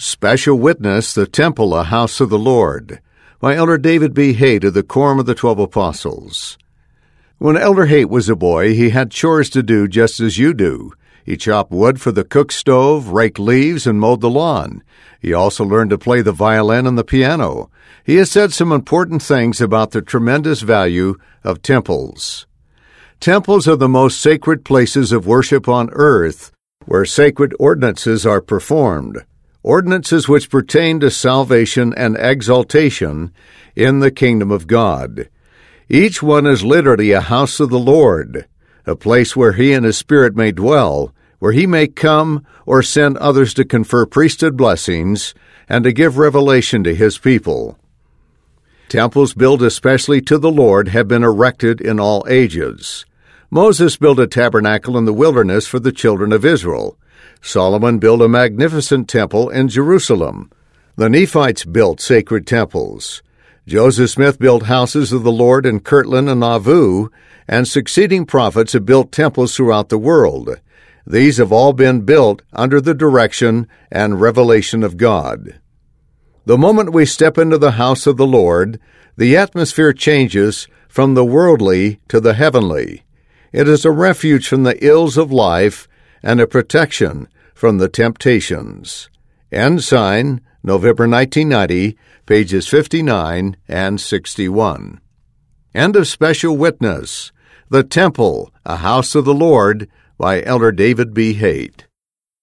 Special Witness, The Temple, a House of the Lord, by Elder David B. Haight of the Quorum of the 12 Apostles. When Elder Haight was a boy, he had chores to do just as you do. He chopped wood for the cook stove, raked leaves, and mowed the lawn. He also learned to play the violin and the piano. He has said some important things about the tremendous value of temples. Temples are the most sacred places of worship on earth, where sacred ordinances are performed, ordinances which pertain to salvation and exaltation in the kingdom of God. Each one is literally a house of the Lord, a place where He and His Spirit may dwell, where He may come or send others to confer priesthood blessings and to give revelation to His people. Temples built especially to the Lord have been erected in all ages. Moses built a tabernacle in the wilderness for the children of Israel. Solomon built a magnificent temple in Jerusalem. The Nephites built sacred temples. Joseph Smith built houses of the Lord in Kirtland and Nauvoo, and succeeding prophets have built temples throughout the world. These have all been built under the direction and revelation of God. The moment we step into the house of the Lord, the atmosphere changes from the worldly to the heavenly. It is a refuge from the ills of life and a protection from the temptations. Ensign, November 1990, pages 59 and 61. End of Special Witness, The Temple, a House of the Lord, by Elder David B. Haight.